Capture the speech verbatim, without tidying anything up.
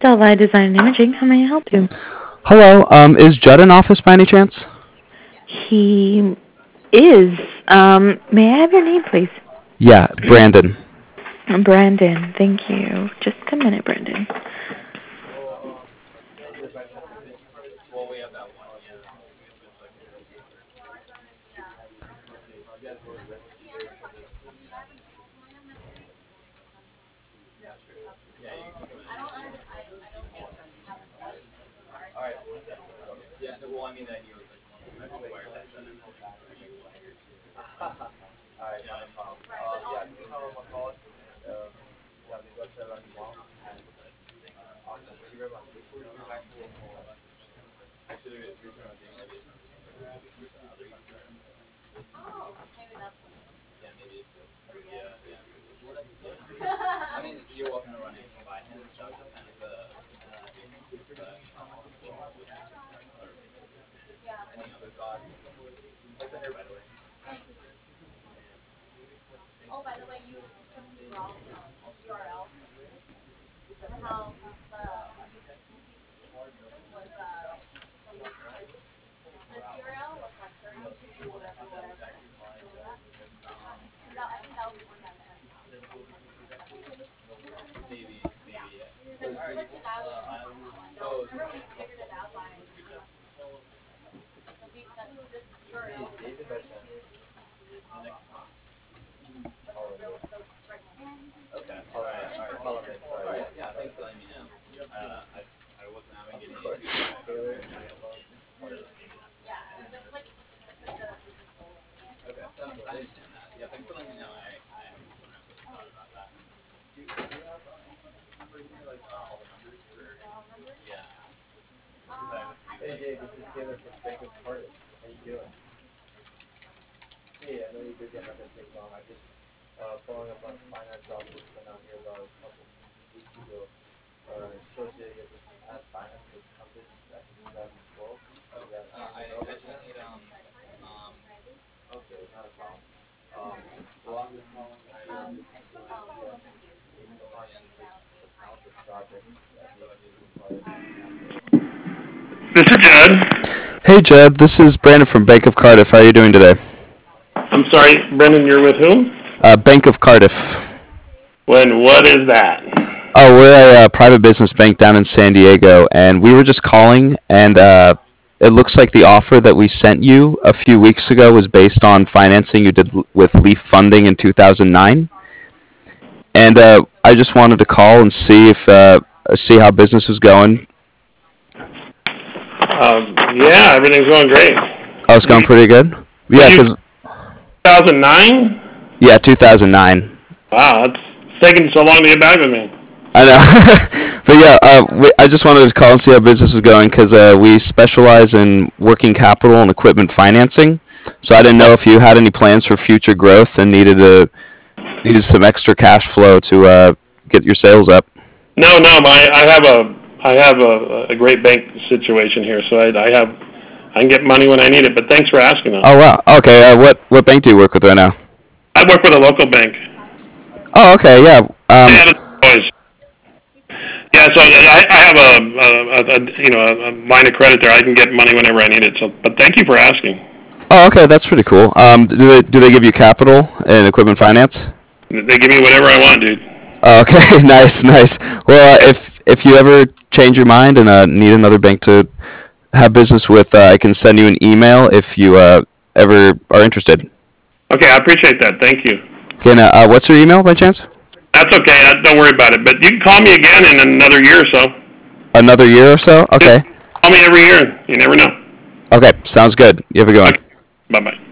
Delvi Design and Imaging. How may I help you? Hello, um, is Judd in office by any chance? He is. Um, may I have your name, please? Yeah, Brandon. Brandon. Thank you. Just a minute, Brandon. This is Judd. Hey, Judd, this is Brandon from Bank of Cardiff. How are you doing today? I'm sorry, Brendan, you're with whom? Uh, Bank of Cardiff. When, what is that? Oh, we're a uh, private business bank down in San Diego, and we were just calling, and uh, it looks like the offer that we sent you a few weeks ago was based on financing you did l- with Leaf Funding in two thousand nine. And uh, I just wanted to call and see if uh, see how business was going. Um, yeah, everything's going great. Oh, it's going We, pretty good. Yeah, you cause two thousand nine? yeah, two thousand nine. Wow, it's taking so long to get back with me. I know, but yeah, uh, we, I just wanted to call and see how business was going because uh, we specialize in working capital and equipment financing. So I didn't know if you had any plans for future growth and needed to needed some extra cash flow to uh, get your sales up. No, no, I, I have a I have a, a great bank situation here, so I, I have I can get money when I need it. But thanks for asking, though. Oh wow, okay. Uh, what what bank do you work with right now? I work with a local bank. Oh okay, yeah. Um, Yeah, boys. Yeah, so I, I have a, a, a, a you know a, a line of credit there. I can get money whenever I need it. So, but thank you for asking. oh okay, that's pretty cool. Um, do they do they give you capital and equipment finance? They give me whatever I want, dude. Oh, okay, nice, nice. Well, uh, if if you ever change your mind and uh, need another bank to have business with, uh, I can send you an email if you uh, ever are interested. Okay, I appreciate that. Thank you. Okay, now, uh, what's your email by chance? That's okay. uh, Don't worry about it. But you can call me again in another year or so. Another year or so? Just Okay. call me every year. You never know. Okay, sounds good. You have a good one. Okay. Bye bye.